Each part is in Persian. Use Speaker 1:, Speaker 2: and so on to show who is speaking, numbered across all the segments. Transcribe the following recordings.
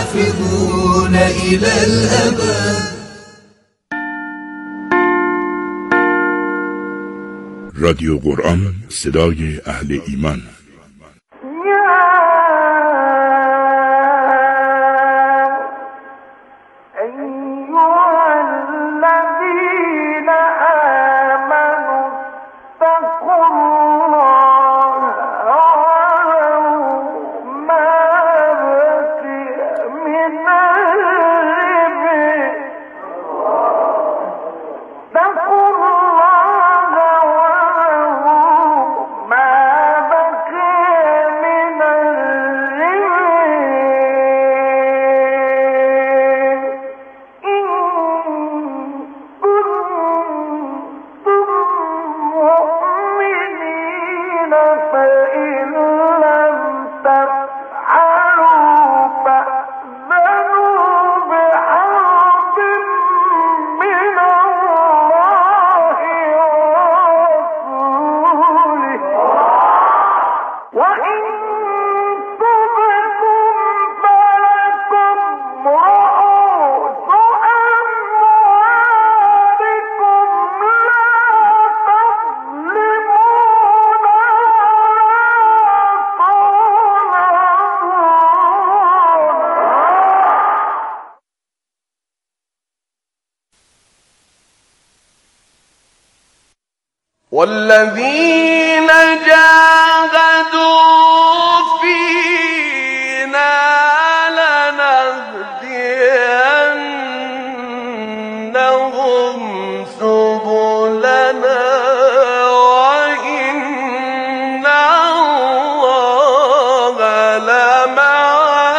Speaker 1: حافظون إلى الأبد.
Speaker 2: رادیو قرآن، صدای اهل ایمان.
Speaker 3: والذين جاهدوا فينا لنهدينهم سبلنا وإن الله لمع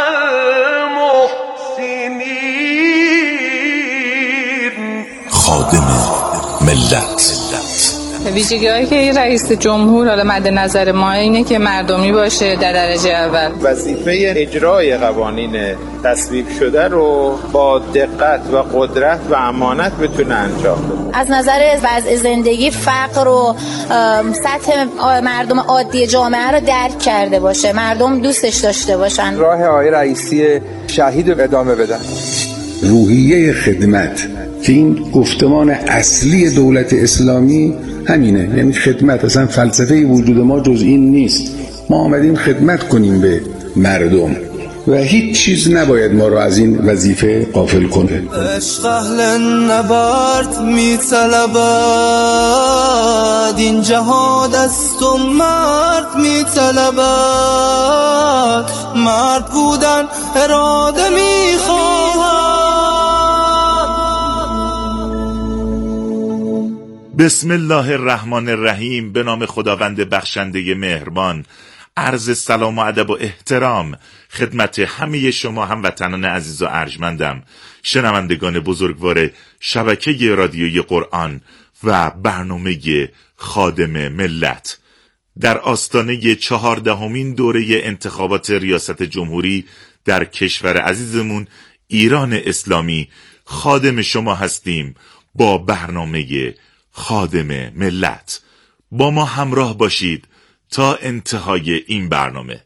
Speaker 3: المحسنين.
Speaker 4: خادم ملت.
Speaker 5: ویژگی‌هایی که این رئیس جمهور حالا مد نظر ما اینه که مردمی باشه در درجه اول.
Speaker 6: وظیفه اجرای قوانین تصویب شده رو با دقت و قدرت و امانت بتونه انجام بده.
Speaker 7: از نظر وضع زندگی، فقر و سطح مردم عادی جامعه رو درک کرده باشه، مردم دوستش داشته باشن.
Speaker 8: راه آقای رئیسی شهید رو ادامه بدن.
Speaker 9: روحیه خدمت که این گفتمان اصلی دولت اسلامی همینه، یعنی خدمت. اصلا فلسفه وجود ما جز این نیست. ما آمدیم خدمت کنیم به مردم و هیچ چیز نباید ما رو از این وظیفه غافل کنه.
Speaker 1: عشق اهل نبرد میطلبد، این جهاد است و مرد میطلبد، مرد بودن اراده میخواهد.
Speaker 10: بسم الله الرحمن الرحیم. به نام خداوند بخشنده مهربان. عرض سلام و ادب و احترام خدمت همه شما هموطنان عزیز و ارجمندم، شنوندگان بزرگوار شبکه رادیوی قرآن و برنامه خادم ملت. در آستانه 14مین دوره انتخابات ریاست جمهوری در کشور عزیزمون ایران اسلامی خادم شما هستیم با برنامه خادم ملت. با ما همراه باشید تا انتهای این برنامه.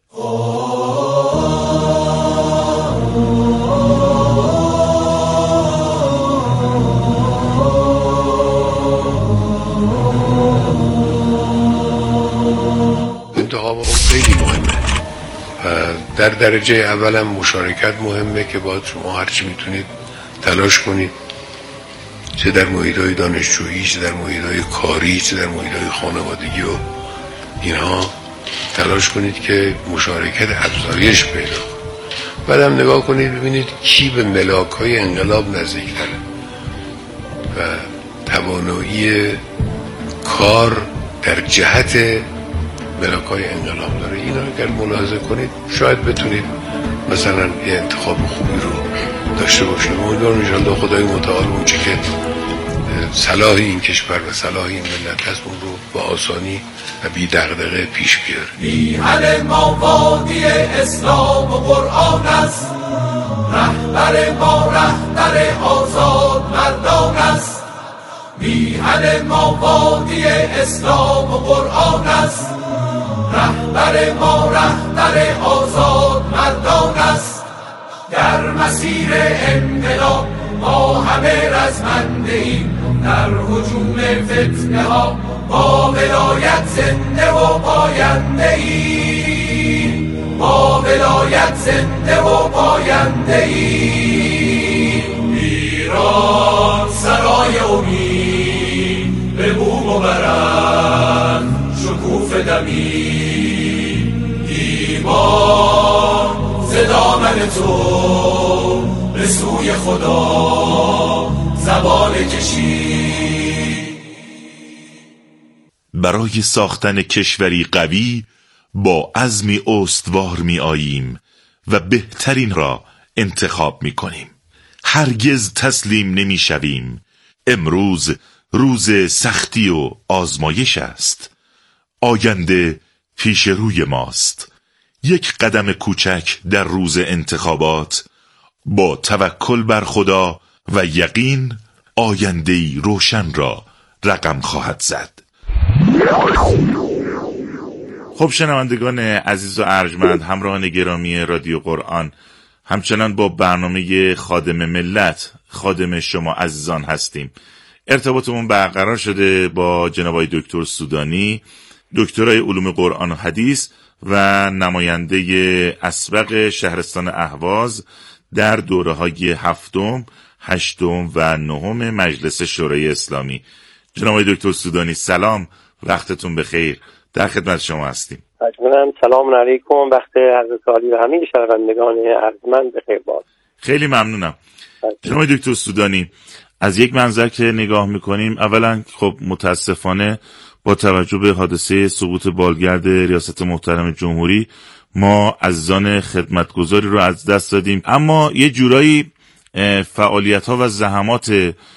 Speaker 9: انتخاب خیلی مهمه و در درجه اولم مشارکت مهمه که باید شما هرچی میتونید تلاش کنید، چه در محیط‌های دانشجویی، چه در محیط‌های کاری، چه در محیط‌های خانوادگی و اینها تلاش کنید که مشارکت افزایش پیدا کنید. بعدم نگاه کنید ببینید کی به ملاک‌های انقلاب نزدیک‌تره و توانایی کار در جهت ملاک‌های انقلاب داره. اینا اگر ملاحظه کنید شاید بتونید مثلا یه انتخاب خوبی رو داشته باشید. امیدوارم ان شاءالله خدای متعال اون چه که صلاح این کشور و صلاح این ملت هست اون رو با آسانی و بی دغدغه پیش بیاره.
Speaker 1: میهن ما وادی اسلام و قرآن است، رهبر ما رهبر آزاد مردان است. میهن ما وادی اسلام و قرآن است، رهبر ما رهبر آزاد مردان است.
Speaker 11: در مسیر انقلاب ما همه رزمنده ایم، در هجوم فتنه ها با ولایت زنده و پاینده ایم، با ولایت زنده و پاینده ایم. ایران سرای امید به بوم و برند شکوفه دمید، ایمان ز دامن تو به سوی خدا زبان کشید.
Speaker 10: برای ساختن کشوری قوی با عزمی استوار می آییم و بهترین را انتخاب می کنیم. هرگز تسلیم نمی شویم. امروز روز سختی و آزمایش است. آینده پیش روی ماست. یک قدم کوچک در روز انتخابات با توکل بر خدا و یقین آینده‌ای روشن را رقم خواهد زد. خب شنوندگان عزیز و ارجمند، همراهان گرامی رادیو قرآن، همچنان با برنامه خادم ملت، خادم شما عزیزان هستیم. ارتباطمون برقرار شده با جناب آقای دکتر سودانی، دکترای علوم قرآن و حدیث و نماینده اسبق شهرستان اهواز در دوره‌های 7م، 8م و 9م مجلس شورای اسلامی. جناب آقای دکتر سودانی سلام، وقتتون بخیر، در خدمت شما هستیم.
Speaker 12: مجموعاً سلام علیکم، وقت حضرت عالی و همه شنوندگان ارجمند بخیر باد.
Speaker 10: خیلی ممنونم. جناب آقای دکتر سودانی، از یک منظر که نگاه میکنیم، اولا خب متاسفانه با توجه به حادثه سقوط بالگرد ریاست محترم جمهوری ما عزیزان خدمتگزاری رو از دست دادیم، اما یه جورایی فعالیت‌ها و زحمات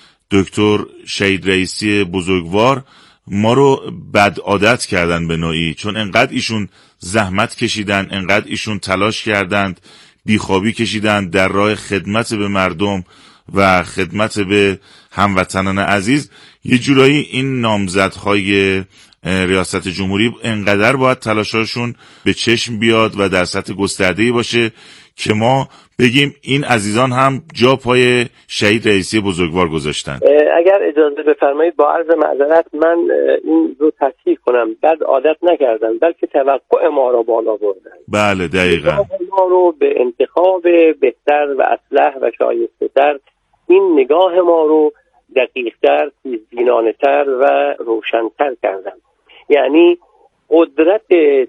Speaker 10: دکتر شهید رئیسی بزرگوار ما رو بد عادت کردن به نوعی، چون انقدر ایشون زحمت کشیدن، انقدر ایشون تلاش کردند، بیخوابی کشیدند در راه خدمت به مردم و خدمت به هموطنان عزیز، یه جورایی این نامزدهای ریاست جمهوری انقدر باید تلاشاشون به چشم بیاد و در سطح گسترده‌ای باشه که ما بگیم این عزیزان هم جا پای شهید رئیسی بزرگوار گذاشتن.
Speaker 12: اگر اجازه بفرمایید با عرض معذرت من این رو تصحیح کنم، بد عادت نکردن بلکه توقع ما رو بالا بردن.
Speaker 10: بله دقیقاً.
Speaker 12: ما رو به انتخاب بهتر و اصلح و شایسته‌تر، این نگاه ما رو دقیق‌تر، تیزبینانه‌تر و روشن‌تر کردن. یعنی قدرت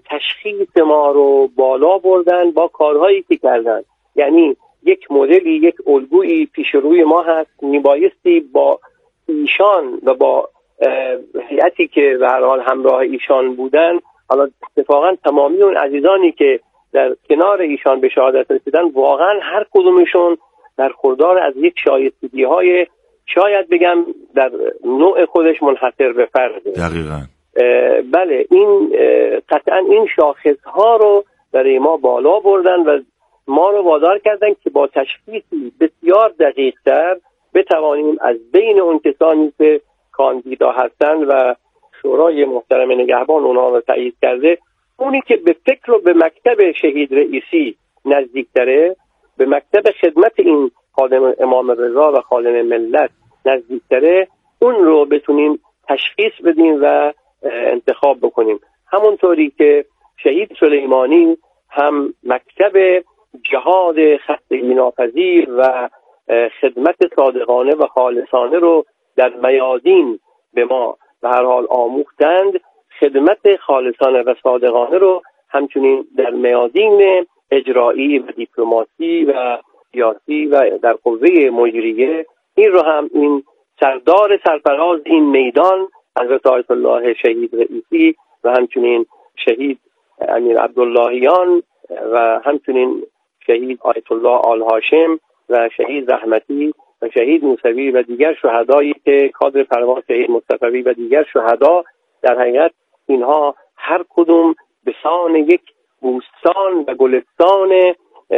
Speaker 12: تشخیص ما رو بالا بردن با کارهایی که کردن. یعنی یک مدلی، یک الگویی پیش روی ما هست، میبایستی با ایشان و با هیئتی که به هر حال همراه ایشان بودن، حالا اتفاقا تمامی اون عزیزانی که در کنار ایشان به شهادت رسیدن، واقعا هر کدومشون برخوردار از یک شایستگی‌های شاید بگم در نوع خودش منحصر به فرده.
Speaker 10: دقیقاً.
Speaker 12: بله، این قطعا این شاخص‌ها رو برای ما بالا بردن و ما رو وادار کردن که با تشخیصی بسیار دقیق‌تر بتوانیم از بین اون کسانی که کاندیدا هستند و شورای محترم نگهبان اونها رو تایید کرده، اونی که به فکر و به مکتب شهید رئیسی نزدیک‌تره، به مکتب خدمت این خادم امام رضا و خادم ملت نزدیک‌تره، اون رو بتونیم تشخیص بدیم و انتخاب بکنیم. همونطوری که شهید سلیمانی هم مکتب جهاد خستگی ناپذیر و خدمت صادقانه و خالصانه رو در میادین به ما به هر حال آموختند، خدمت خالصانه و صادقانه رو همچنین در میادین اجرایی و دیپلماسی و سیاسی و در قوه مجریه، این رو هم این سردار سرفراز این میدان حضرت آیت الله شهید رئیسی و همچنین شهید امیر عبداللهیان و همچنین شهید آیت الله آل هاشم و شهید رحمتی و شهید موسوی و دیگر شهدایی که کادر پرواز شهید مصطفی و دیگر شهدا، در حقیقت اینها هر کدوم به سان یک بوستان و گلستان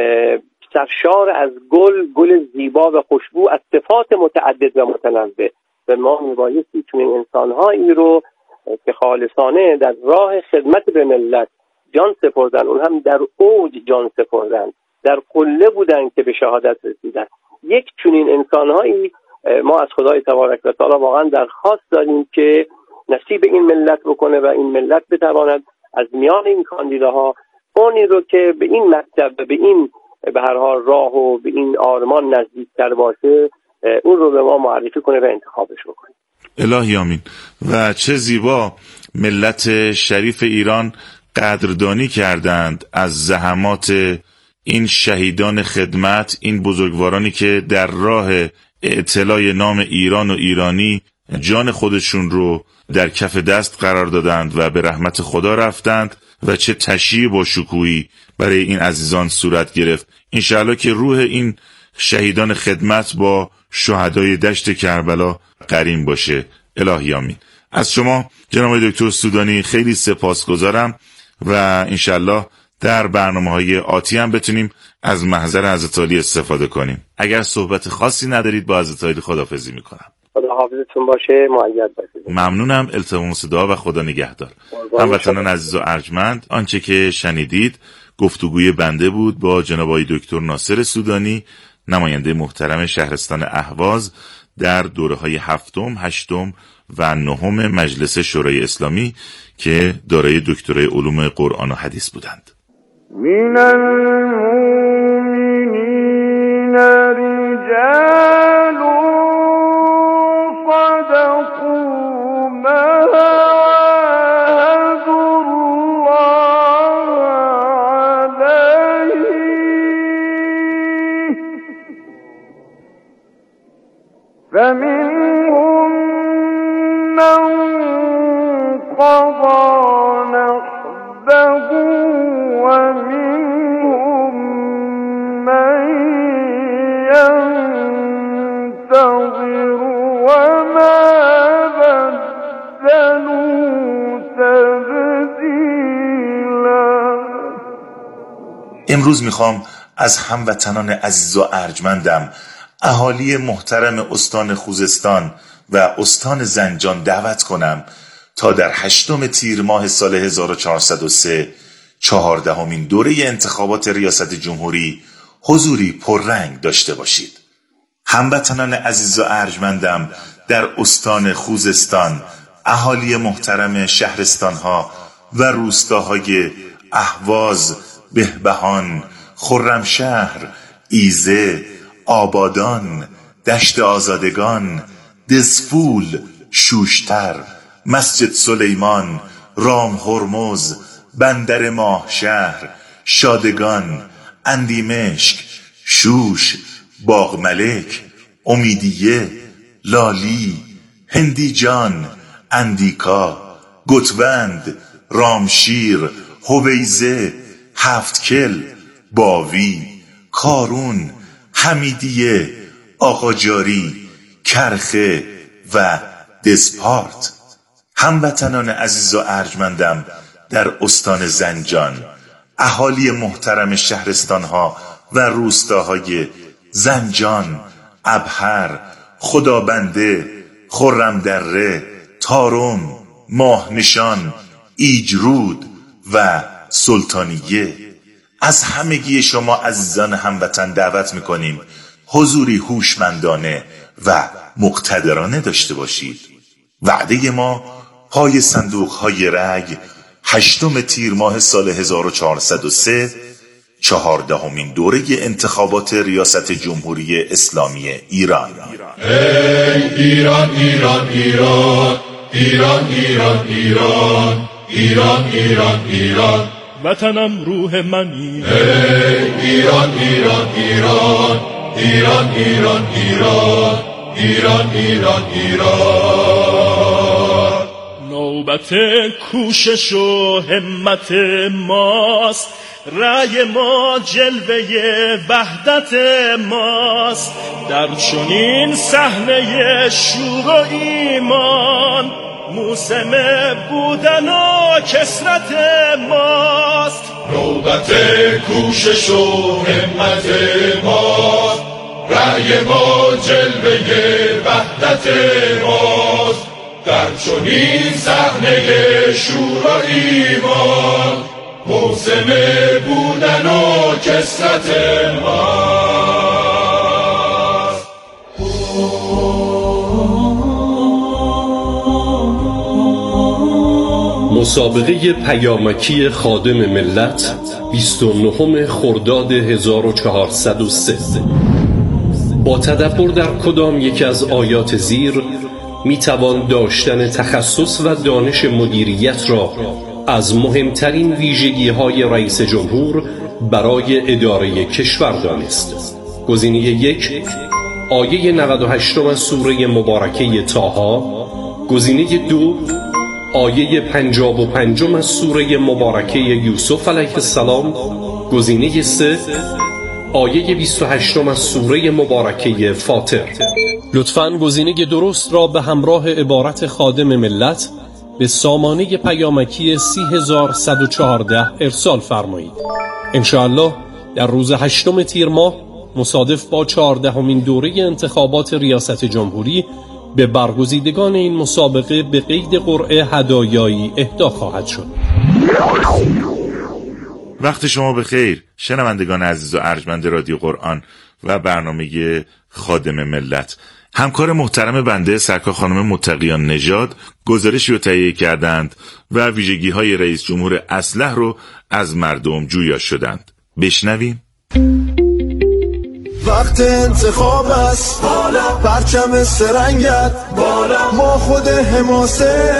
Speaker 12: سرشار از گل زیبا و خوشبو از صفات متعدد و متنوع، و ما میبایستی چون این انسانهایی رو که خالصانه در راه خدمت به ملت جان سپردن، اون هم در اوج جان سپردن در قله بودن که به شهادت رسیدن. یک چنین انسانهایی ما از خدای تبارک و تعالی واقعا درخواست داریم که نصیب این ملت بکنه و این ملت بتواند از میان این کاندیداها اونی رو که به این مکتب به این به هر حال راه و به این آرمان نزدیکتر باشه اون رو به ما معرفی کنه و انتخابش بکنه.
Speaker 10: الهی آمین. و چه زیبا ملت شریف ایران قدردانی کردند از زحمات این شهیدان خدمت، این بزرگوارانی که در راه اعتلاء نام ایران و ایرانی جان خودشون رو در کف دست قرار دادند و به رحمت خدا رفتند و چه تشییع با شکوهی برای این عزیزان صورت گرفت. انشاءالله که روح این شهیدان خدمت با شهدای دشت کربلا قرین باشه. الهی آمین. از شما جناب دکتر سودانی خیلی سپاسگزارم و انشاءالله در برنامه‌های آتی هم بتونیم از محضر حضرت علی استفاده کنیم. اگر صحبت خاصی ندارید با حضرت علی خداحافظی میکنم.
Speaker 12: خدا حافظتون باشه، مؤید باشید.
Speaker 10: ممنونم. التماس دعا و خدا نگهدار. هموطنان عزیز و ارجمند، آنچه که شنیدید گفتگوی بنده بود با جناب آقای دکتر ناصر سودانی، نماینده محترم شهرستان اهواز در دوره‌های 7م، 8م و 9م مجلس شورای اسلامی که دارای دکترای علوم قرآن و حدیث بودند.
Speaker 3: من المؤمنین رجال صدقوا ما عاهدوا الله علیه فمنهم من قضى نحبه ومنهم من ينتظر وما بدلوا تبدیلا.
Speaker 10: امروز میخوام از هموطنان عزیز و ارجمندم، اهالی محترم استان خوزستان و استان زنجان دعوت کنم تا در 8 تیر ماه سال 1403 14مین دوره انتخابات ریاست جمهوری حضوری پررنگ داشته باشید. هموطنان عزیز و ارجمندم در استان خوزستان، اهالی محترم شهرستانها و روستاهای اهواز، بهبهان، خرمشهر، ایزه، آبادان، دشت آزادگان، دزفول، شوشتر، مسجد سلیمان، رام هرمز، بندر ماهشهر، شادگان، اندیمشک، شوش، باغ ملک، امیدیه، لالی، هندیجان، اندیکا، گتوند، رامشیر، هویزه، هفتکل، باوی، کارون، حمیدیه، آقاجاری، کرخه و دسپارت. هموطنان عزیز و ارجمندم در استان زنجان، اهالی محترم شهرستانها و روستاهای زنجان، ابهر، خدابنده، خرمدره، تارم، ماهنشان، ایجرود و سلطانیه، از همگی شما عزیزان هموطن دعوت میکنیم حضوری هوشمندانه و مقتدرانه داشته باشید. وعده ما پای صندوق‌های رأی 8 تیر ماه سال 1403 14مین دوره انتخابات ریاست جمهوری اسلامی ایران.
Speaker 11: ای ایران ایران ایران ایران ایران ایران ایران ایران ایران وطنم روح منی. ای ایران ایران ایران ایران ایران ایران ایران ایران ایران. نوبت کوشش و همت ماست، رأی ما جلوه وحدت ماست، در چنین صحنه شور و ایمان موسم بودن و کسرت ماست. نوبت کوشش و همت ماست، رأی ما جلوه وحدت ماست، در چنین صحنه شور و ایمان
Speaker 13: موسم بودن و کسرت ماست.
Speaker 14: مسابقه پیامکی خادم ملت 29 خرداد 1403. با تدبر در کدام یک از آیات زیر میتوان داشتن تخصص و دانش مدیریت را از مهمترین ویژگی‌های رئیس جمهور برای اداره کشور دانست. گزینه 1 آیه 98 از سوره مبارکه طه. گزینه 2 آیه 55 از سوره مبارکه یوسف علیه السلام. گزینه 3 آیه 28 از سوره مبارکه فاطر. لطفاً گزینه درست را به همراه عبارت خادم ملت به سامانه پیامکی 30114 ارسال فرمایید. انشاءالله در روز 8 تیر ماه مصادف با 14مین دوره انتخابات ریاست جمهوری به برگزیدگان این مسابقه به قید قرعه هدایایی اهدا خواهد شد.
Speaker 10: وقت شما بخیر شنوندگان عزیز و ارجمند رادیو قرآن و برنامه خادم ملت. همکار محترم بنده سرکار خانم متقیان نژاد گزارشی رو تهیه کردند و ویژگی‌های رئیس جمهور اصلح رو از مردم جویا شدند. بشنویم.
Speaker 1: وقت انتخاب است، پرچم سرنگت بالا، ما خود حماسه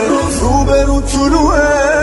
Speaker 1: روبرو طلوعه.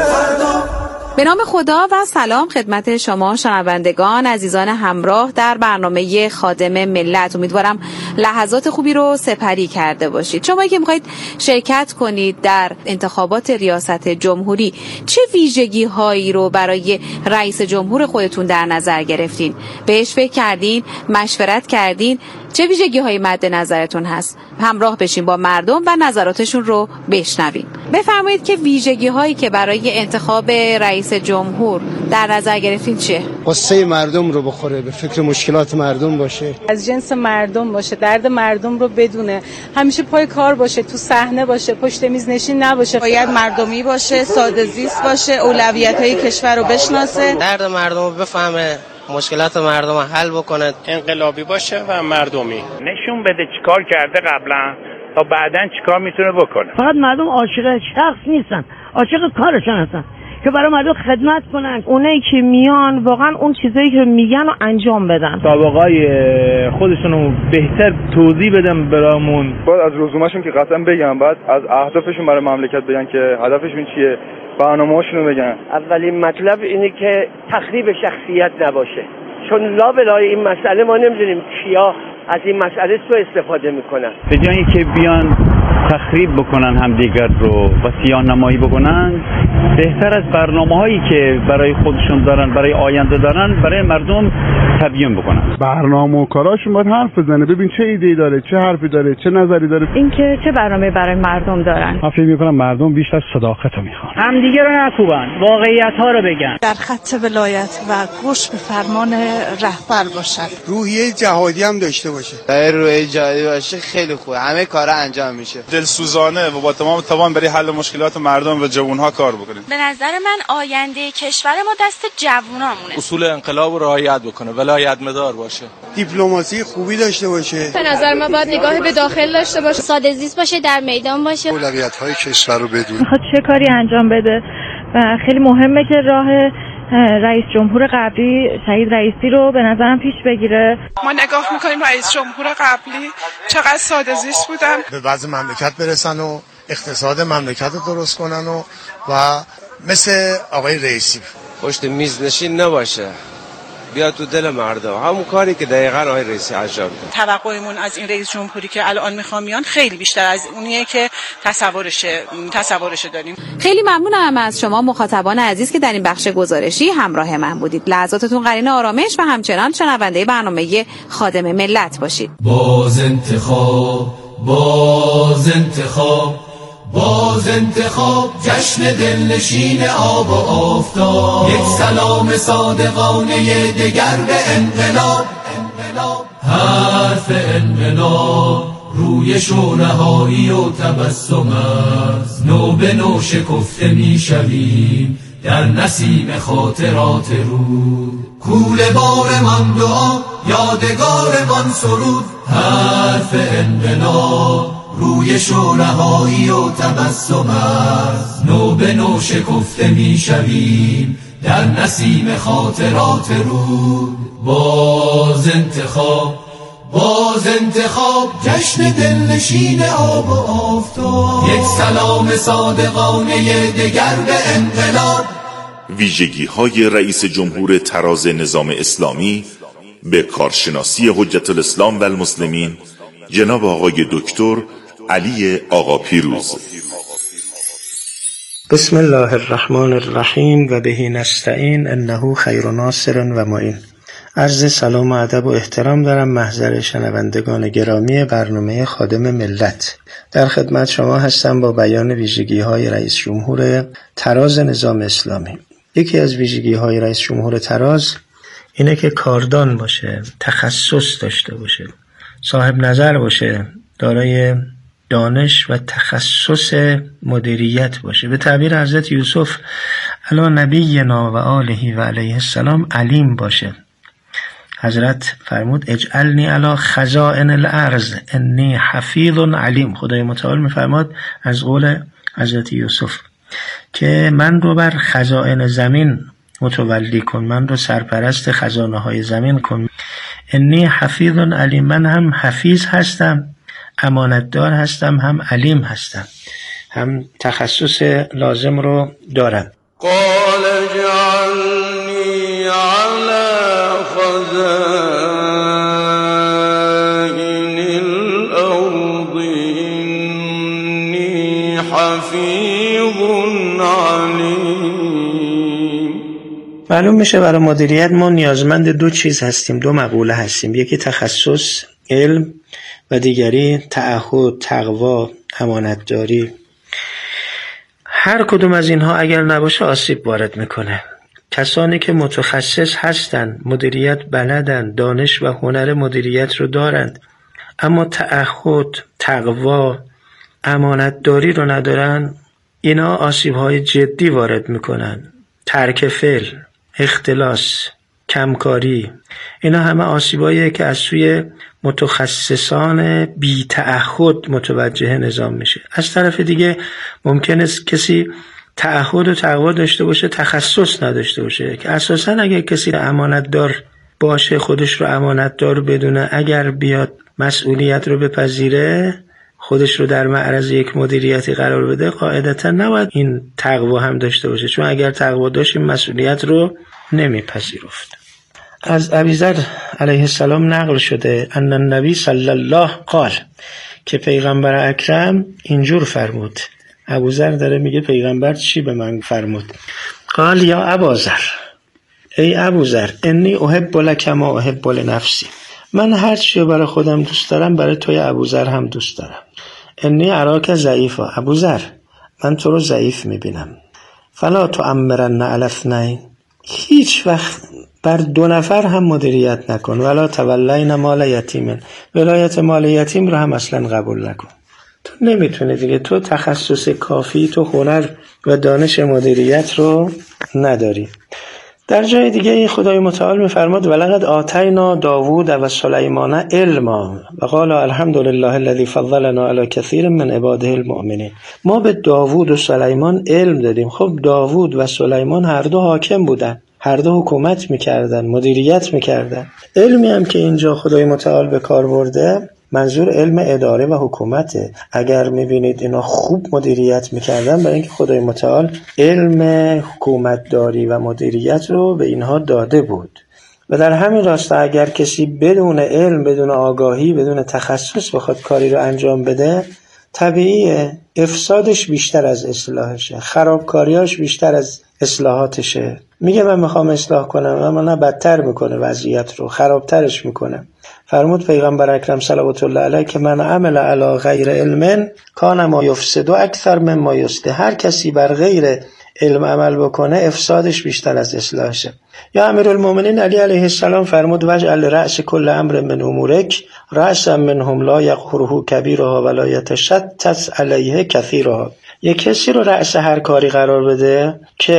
Speaker 15: به نام خدا و سلام خدمت شما شنوندگان عزیزان همراه در برنامه خادم ملت. امیدوارم لحظات خوبی رو سپری کرده باشید. شما که میخواید شرکت کنید در انتخابات ریاست جمهوری، چه ویژگی هایی رو برای رئیس جمهور خودتون در نظر گرفتین؟ بهش فکر کردین؟ مشورت کردین؟ چه ویژگی هایی مد نظرتون هست؟ همراه بشین با مردم و نظراتشون رو بشنویم. بفرمایید که ویژگی هایی که برای انتخاب رئیس جمهور در نظر گرفتین چیه؟
Speaker 16: قصه مردم رو بخوره، به فکر مشکلات مردم باشه، از جنس مردم باشه، درد مردم رو بدونه، همیشه پای کار باشه، تو صحنه باشه، پشت میز نشین نباشه، باید مردمی باشه، ساده زیست باشه، اولویت‌های کشور رو بشناسه، درد مردم رو بفهمه، مشکلات مردم رو حل بکنه، انقلابی باشه و مردمی.
Speaker 17: نشون بده چیکار کرده قبلا تا بعداً چیکار میتونه بکنه.
Speaker 18: فقط مردم عاشق شخص نیستن، عاشق کارشون هستن که برای مردم خدمت کنن. اونایی که میان واقعا اون چیزایی که میگن رو انجام بدن.
Speaker 19: سابقه‌های خودشون رو بهتر توضیح بدن برامون.
Speaker 20: باید از رزومه‌شون که قطعا بگم، بعد از اهدافشون برای مملکت بگن که هدفشون چیه، برنامه‌هاشون رو بگن.
Speaker 21: اولین مطلب اینه که تخریب شخصیت نباشه، چون لابلای این مسئله ما نمیدونیم کیا از این مسئله سوء استفاده میکنن.
Speaker 19: به جایی که بیان تخریب بکنن همدیگر رو و سیاه نمایی بکنن، بهتر از برنامه‌هایی که برای خودشون دارن، برای آینده دارن، برای مردم تبیین بکنن.
Speaker 20: برنامه و کاراشون باید حرف بزنه، ببین چه ایده‌ای داره، چه حرفی داره، چه نظری داره.
Speaker 18: اینکه چه برنامه برای مردم دارن.
Speaker 19: من فکر می‌کنم مردم بیشتر صداقت رو میخوان.
Speaker 18: همدیگه رو نکوبن، واقعیت‌ها رو بگن.
Speaker 22: در خط ولایت و گوش به فرمان رهبر باشن.
Speaker 16: روحیه جهادی هم داشته باشه.
Speaker 23: روحیه جهادی باشه خیلی خوبه، همه کارا انجام میشه.
Speaker 20: دلسوزانه و با تمام توان برای حل مشکلات مردم و جوان‌ها کار بکنیم.
Speaker 24: به نظر من آینده کشور ما دست جوونامونه.
Speaker 25: اصول انقلاب رو رعایت بکنه، ولایت مدار باشه،
Speaker 16: دیپلماسی خوبی داشته باشه.
Speaker 24: به نظر من باید نگاه به داخل داشته باشه،
Speaker 7: ساده زیست باشه، در میدان باشه،
Speaker 16: اولویت‌های کشور رو بدونه،
Speaker 18: میخواد چه کاری انجام بده و خیلی مهمه که راه رئیس جمهور قبلی شهید رئیسی رو به نظرم پیش بگیره.
Speaker 22: ما نگاه میکنیم رئیس جمهور قبلی چقدر ساده زیست بودن،
Speaker 16: به وضع مملکت برسن و اقتصاد مملکت رو درست کنن و مثل آقای رئیسی
Speaker 23: پشت میز نشین نباشه، بیاد تو دل مردم، همون کاری که دقیقاً آقای رئیسی انجام داد.
Speaker 22: توقعمون از این رئیس جمهوری که الان میخوام میان خیلی بیشتر از اونیه که تصورش داریم.
Speaker 15: خیلی ممنونم از شما مخاطبان عزیز که در این بخش گزارشی همراه من بودید. لحظاتتون قرین آرامش و همچنان شنونده برنامه خادم ملت باشید.
Speaker 13: باز انتخاب جشن دلنشین آب و آفتاب، یک سلام صادقانه دگر به انقلاب. حرف انقلاب روی شورهایی و تبسم است، نو به نو شکفته می شویم در نسیم خاطرات رود. کوله بارمان دعا، یادگارمان سرود، حرف انقلاب روی شورهایی و تبسم است. نو به نو شکفته می شویم در نسیم خاطرات رود. باز انتخاب جشن دلنشین آب و آفتاب. یک سلام صادقانه دگر به انقلاب.
Speaker 10: ویژگی های رئیس جمهور تراز نظام اسلامی به کارشناسی حجت الاسلام و المسلمین جناب آقای دکتر علی آقا پیروز.
Speaker 2: بسم الله الرحمن الرحیم و بهی نستعین انه خیر ناصر و معین. عرض سلام و ادب و احترام دارم محضر شنوندگان گرامی برنامه خادم ملت. در خدمت شما هستم با بیان ویژگی‌های رئیس جمهور تراز نظام اسلامی. یکی از ویژگی‌های رئیس جمهور تراز اینه که کاردان باشه، تخصص داشته باشه، صاحب نظر باشه، دارای دانش و تخصص مدیریت باشه. به تعبیر حضرت یوسف علی نبینا و آله و علیه السلام علیم باشه. حضرت فرمود اجعلنی علی خزائن الارض انی حفیظ علیم. خدای متعال میفرماد از قول حضرت یوسف که من رو بر خزائن زمین متولی کن، من رو سرپرست خزانه های زمین کن. انی حفیظ علیم، من هم حفیظ هستم، امانتدار هستم، هم علیم هستم، هم تخصص لازم رو دارم.
Speaker 3: قال اجعلنی علی خزائن الارض انی حفیظ علیم.
Speaker 2: معلوم میشه برای مدیریت ما نیازمند دو چیز هستیم، دو مقوله هستیم. یکی تخصص علم و دیگری تعهد، تقوا، امانتداری. هر کدوم از اینها اگر نباشه آسیب وارد میکنه. کسانی که متخصص هستند، مدیریت بلدند، دانش و هنر مدیریت رو دارند، اما تعهد، تقوا، امانتداری رو ندارن، اینا آسیب‌های جدی وارد میکنن. ترک فعل، اختلاس، کمکاری، اینا همه آسیباییه که از سوی متخصصان بی تعهد متوجه نظام میشه. از طرف دیگه ممکن است کسی تعهد و تقوا داشته باشه، تخصص نداشته باشه، که اساساً اگر کسی امانتدار باشه، خودش رو امانتدار بدونه، اگر بیاد مسئولیت رو بپذیره، خودش رو در معرض یک مدیریتی قرار بده، قاعدتاً نباید این تقوا هم داشته باشه، چون اگر تقوا داشت این مسئولیت رو نمیپذیرفت. از ابیذر علیه السلام نقل شده ان النبی صلی الله قال، که پیغمبر اکرم اینجور فرمود. ابوذر داره میگه پیغمبر چی به من فرمود؟ قال یا ابوذر، ای ابوذر، انی احب لک ما احب لنفسی. من هر چی برای خودم دوست دارم برای توی ابوذر هم دوست دارم. انی اراک ضعیفا، ابوذر من تو رو ضعیف میبینم. فلا تؤمرن علی اثنین، هیچ وقت بر دو نفر هم مدیریت نکن. ولا تولین مال یتیم، ولایت مال یتیم رو هم اصلا قبول نکن. تو نمیتونی دیگه، تو تخصص کافی، تو هنر و دانش مدیریت رو نداری. در جای دیگه خدای متعال میفرماد ولقد آتینا داوود و سلیمان علما و قال الحمدلله الذی فضلنا علی کثیر من عباده المؤمنین. ما به داوود و سلیمان علم دادیم. خب داوود و سلیمان هر دو حاکم بودن، هر دو حکومت میکردن، مدیریت میکردن. علمی هم که اینجا خدای متعال به کار برده منظور علم اداره و حکومته. اگر میبینید اینا خوب مدیریت میکردن، برای اینکه خدای متعال علم حکومتداری و مدیریت رو به اینها داده بود. و در همین راستا اگر کسی بدون علم، بدون آگاهی، بدون تخصص بخواد کاری رو انجام بده، طبیعیه افسادش بیشتر از اصلاحشه، خرابکاریاش بیشتر از اصلاحاتشه. میگه من میخوام اصلاح کنم، اما نه بدتر میکنه وضعیت رو، خرابترش میکنه. فرمود پیغمبر اکرم صلوات الله علیه که من عمل علی غیر علم کان ما یفسد اکثر مما یصلح. هر کسی بر غیر علم عمل بکنه افسادش بیشتر از اصلاحشه. یا امیرالمومنین علی علیه السلام فرمود وجعل رأس کل امر من امورک رأسا منهم لا یقهره کبیرها ولا یتشتت علیه کثیرها. یک کسی رو رأس هر کاری قرار بده که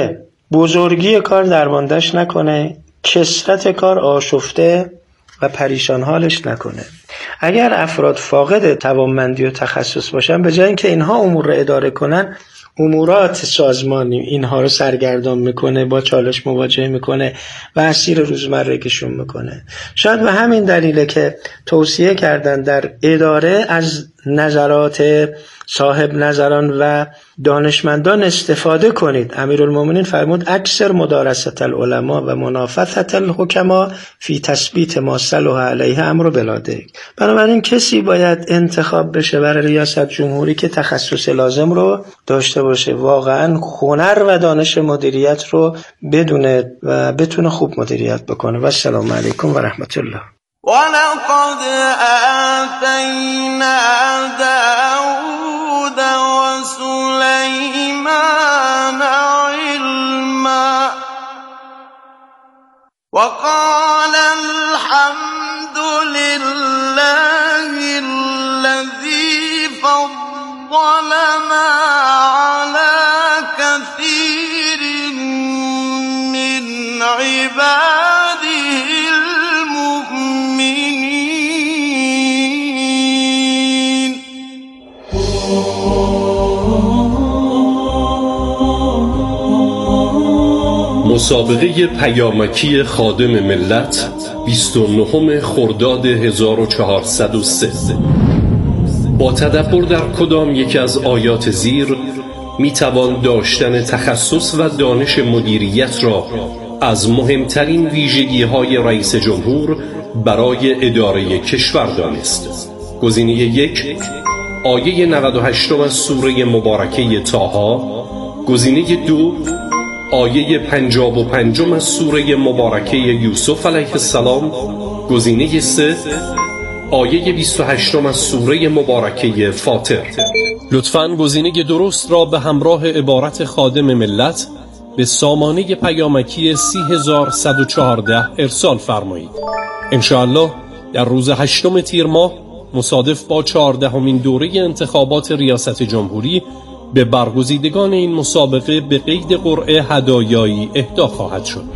Speaker 2: بزرگی کار درماندش نکنه، کثرت کار آشفته و پریشان حالش نکنه. اگر افراد فاقد توانمندی و تخصص باشن، به جای اینکه اینها امور رو اداره کنن، امورات سازمانی اینها رو سرگردان میکنه، با چالش مواجه میکنه و اسیر روزمرگیشون میکنه. شاید به همین دلیله که توصیه کردن در اداره از نظرات صاحب نظران و دانشمندان استفاده کنید. امیرالمومنین فرمود اکثر مدارست العلماء و منافثت الحکما فی تثبیت ما صلح علیه امر بلاده. بنابراین کسی باید انتخاب بشه برای ریاست جمهوری که تخصص لازم رو داشته باشه، واقعا هنر و دانش مدیریت رو بدونه و بتونه خوب مدیریت بکنه. و السلام علیکم و رحمت الله.
Speaker 3: ولقد آتینا داود وسلیمان علما وقال الحمد لله الذي فضلنا على كثير من عباده المؤمنين.
Speaker 14: مسابقه پیامکی خادم ملت 29 خرداد 1403. با تدبر در کدام یکی از آیات زیر میتوان داشتن تخصص و دانش مدیریت را از مهمترین ویژگی‌های رئیس جمهور برای اداره کشور دانست. گزینه 1 آیه 98 از سوره مبارکه طه، گزینه 2 آیه 55 از سوره مبارکه یوسف علیه السلام، گزینه 3 آیه 28 از سوره مبارکه فاطر. لطفاً گزینه درست را به همراه عبارت خادم ملت به سامانه پیامکی 30114 ارسال فرمایید. انشاءالله در روز 8 تیر ماه مصادف با 14مین دوره انتخابات ریاست جمهوری به برگزیدگان این مسابقه به قید قرعه هدایایی اهدا خواهد شد.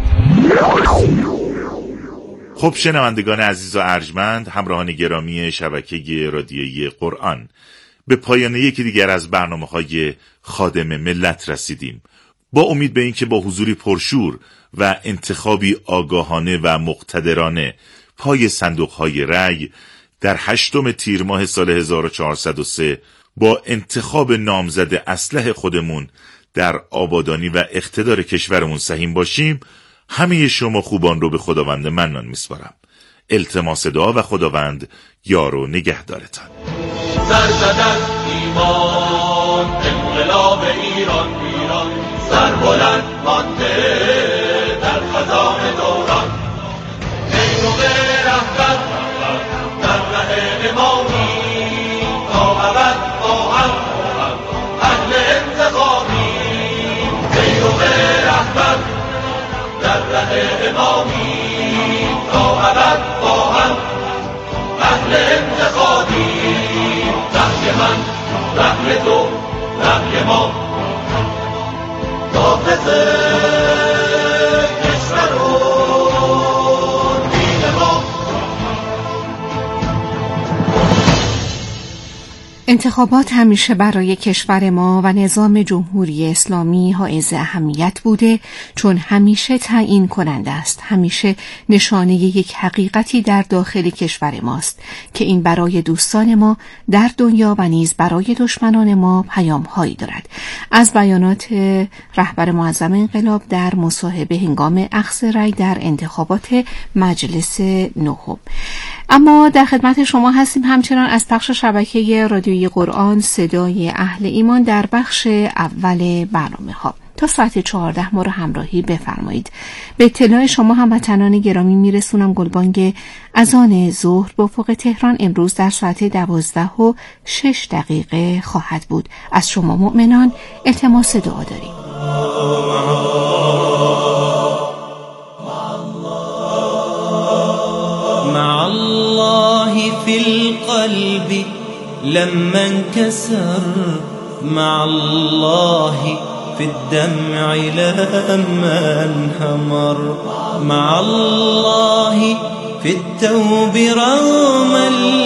Speaker 10: خب شنوندگان عزیز و ارجمند، همراهان گرامی شبکه رادیویی قرآن، به پایان یکی دیگر از برنامه‌های خادم ملت رسیدیم. با امید به اینکه با حضوری پرشور و انتخابی آگاهانه و مقتدرانه پای صندوق‌های رأی در 8 تیر ماه سال 1403 با انتخاب نامزد اصلح خودمون در آبادانی و اقتدار کشورمون سهیم باشیم، همه شما خوبان رو به خداوند منان میسپارم. التماس دعا و خداوند یار و نگهدارتان.
Speaker 13: سرزد از ایمان انقلاب ایران، سر بلند مانده در خزان دوران، نیروق رهبر در ره امامی تا ابد با هم اهل انتخابی. نیروق رهبر در ره امامی تا ابد با هم اهل انتخابی. رهی من رهی تو رهی ما، حافظ کشور و دین ما.
Speaker 4: انتخابات همیشه برای کشور ما و نظام جمهوری اسلامی حائز اهمیت بوده، چون همیشه تعیین کننده است، همیشه نشانه یک حقیقتی در داخل کشور ماست که این برای دوستان ما در دنیا و نیز برای دشمنان ما پیام‌هایی دارد. از بیانات رهبر معظم انقلاب در مصاحبه هنگام اخذ رأی در انتخابات مجلس نهم. اما در خدمت شما هستیم همچنان از پخش شبکه رادیویی قرآن صدای اهل ایمان در بخش اول برنامه ها. تا ساعت 14 ما رو همراهی بفرمایید. به اطلاع شما هموطنان گرامی میرسونم گلبانگ اذان ظهر به افق تهران امروز در ساعت 12:06 خواهد بود. از شما مؤمنان التماس دعا داریم.
Speaker 1: مع الله في القلب لما انكسر، مع الله في الدمع لما انهمر مع الله في التوب رغم